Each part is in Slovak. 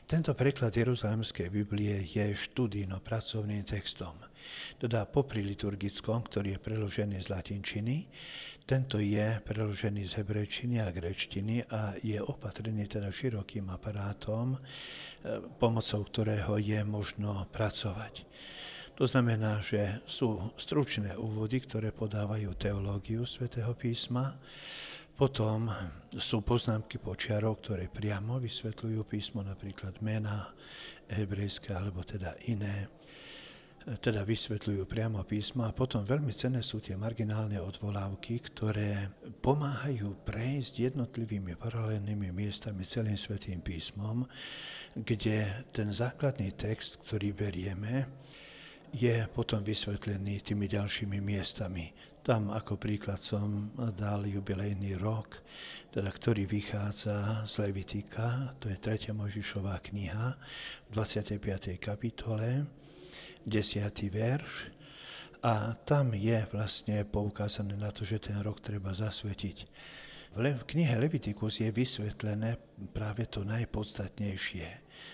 Tento preklad Jeruzalemskej Biblie je študijno-pracovným textom. Teda popri liturgickom, ktorý je preložený z latinčiny, tento je preložený z hebrejčiny a gréčtiny a je opatrený teda širokým aparátom, pomocou ktorého je možno pracovať. To znamená, že sú stručné úvody, ktoré podávajú teológiu Svätého písma. Potom sú poznámky počiarov, ktoré priamo vysvetľujú písmo, napríklad mená hebrejské alebo teda iné. Teda vysvetľujú priamo písmo a potom veľmi cenné sú tie marginálne odvolávky, ktoré pomáhajú prejsť jednotlivými paralelnými miestami celým Svätým písmom, kde ten základný text, ktorý berieme, je potom vysvetlený tými ďalšími miestami. Tam ako príklad som dal jubilejný rok, teda ktorý vychádza z Levitika, to je 3. Mojžišová kniha, v 25. kapitole, 10. verš. A tam je vlastne poukázané na to, že ten rok treba zasvetiť. V knihe Levitikus je vysvetlené práve to najpodstatnejšie.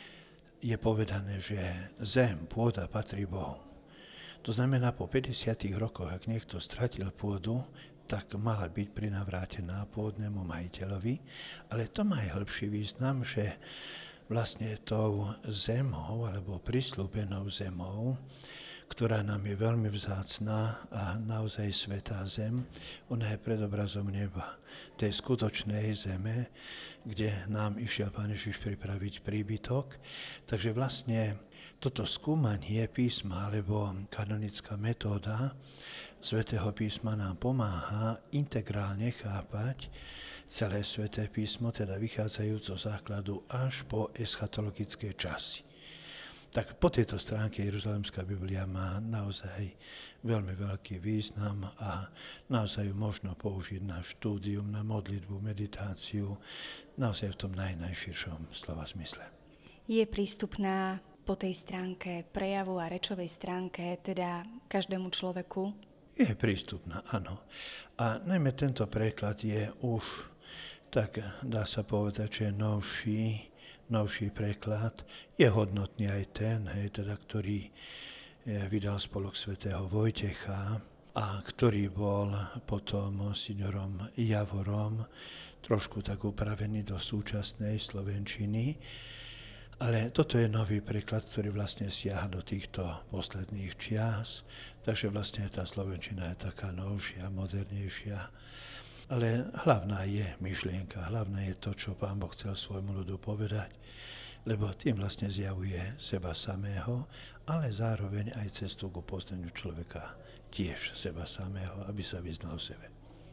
Je povedané, že zem, pôda patrí Bohu. To znamená, po 50 rokoch, ak niekto stratil pôdu, tak mala byť prinavrátená pôdnemu majiteľovi, ale to má aj hĺbší význam, že vlastne tou zemou, alebo prisľúbenou zemou, ktorá nám je veľmi vzácna a naozaj svätá zem, ona je predobrazom neba, tej skutočnej zeme, kde nám išiel Pán Ježiš pripraviť príbytok. Takže vlastne toto skúmanie písma alebo kanonická metóda Svätého písma nám pomáha integrálne chápať celé Sväté písmo, teda vychádzajúc zo základu až po eschatologické časy. Tak po tejto stránke Jeruzalemská Biblia má naozaj veľmi veľký význam a naozaj ju možno použiť na štúdium, na modlitbu, meditáciu, naozaj v tom najširšom slova zmysle. Je prístupná po tej stránke prejavu a rečovej stránke, teda každému človeku? Je prístupná, áno. A najmä tento preklad je už, tak dá sa povedať, že novší preklad. Je hodnotný aj ten, teda, ktorý vydal Spolok svätého Vojtecha a ktorý bol potom signorom Javorom, trošku tak upravený do súčasnej slovenčiny. Ale toto je nový preklad, ktorý vlastne siaha do týchto posledných čias, takže vlastne tá slovenčina je taká novšia, modernejšia. Ale hlavná je myšlienka, hlavné je to, čo Pán Boh chcel svojmu ľudu povedať, lebo tým vlastne zjavuje seba samého, ale zároveň aj cestu ku poznaniu človeka, tiež seba samého, aby sa vyznal v sebe.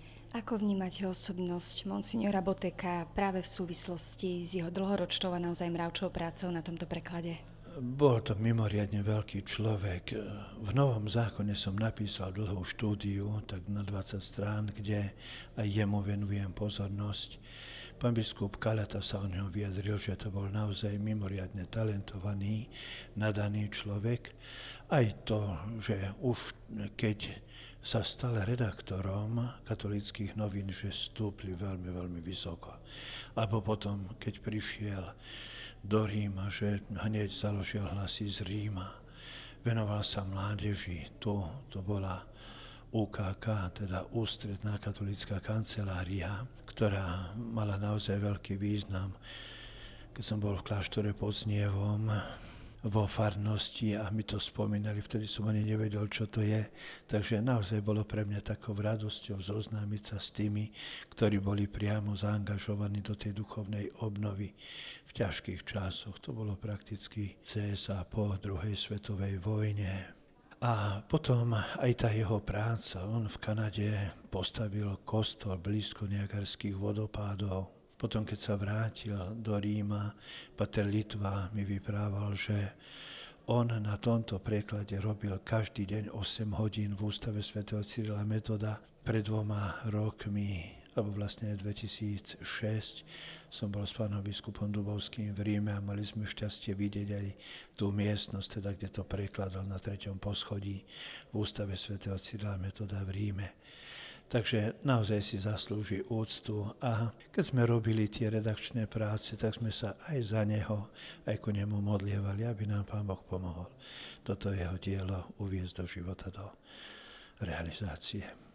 Ako vnímate osobnosť monsignora Boteka práve v súvislosti s jeho dlhoročnou a naozaj mravčou prácou na tomto preklade? Bol to mimoriadne veľký človek. V Novom zákone som napísal dlhú štúdiu, tak na 20 strán, kde aj jemu venujem pozornosť. Pán biskup Kalata sa o ňom vyjadril, že to bol naozaj mimoriadne talentovaný, nadaný človek. Aj to, že už keď sa stal redaktorom katolíckych novín, že stúpli veľmi, veľmi vysoko. Alebo potom, keď prišiel do Ríma, že hneď založil Hlasy z Ríma. Venoval sa mládeži. To bola UKK, teda Ústredná katolícka kancelária, ktorá mala naozaj veľký význam. Keď som bol v kláštore pod Znievom, vo farnosti a mi to spomínali, vtedy som ani nevedel, čo to je. Takže naozaj bolo pre mňa takou radosťou zoznámiť sa s tými, ktorí boli priamo zaangažovaní do tej duchovnej obnovy v ťažkých časoch. To bolo prakticky cez a po druhej svetovej vojne. A potom aj tá jeho práca. On v Kanade postavil kostol blízko Niagarských vodopádov. Potom, keď sa vrátil do Ríma, pater Litva mi vyprával, že on na tomto preklade robil každý deň 8 hodín v ústave svätého Cyrila Metoda. Pred 2 rokmi, alebo vlastne 2006, som bol s pánom biskupom Dubovským v Ríme a mali sme šťastie vidieť aj tú miestnosť, teda, kde to prekladal na 3. poschodí v ústave svätého Cyrila Metoda v Ríme. Takže naozaj si zaslúži úctu a keď sme robili tie redakčné práce, tak sme sa aj za neho, aj ku nemu modlievali, aby nám Pán Boh pomohol toto jeho dielo uviesť do života, do realizácie.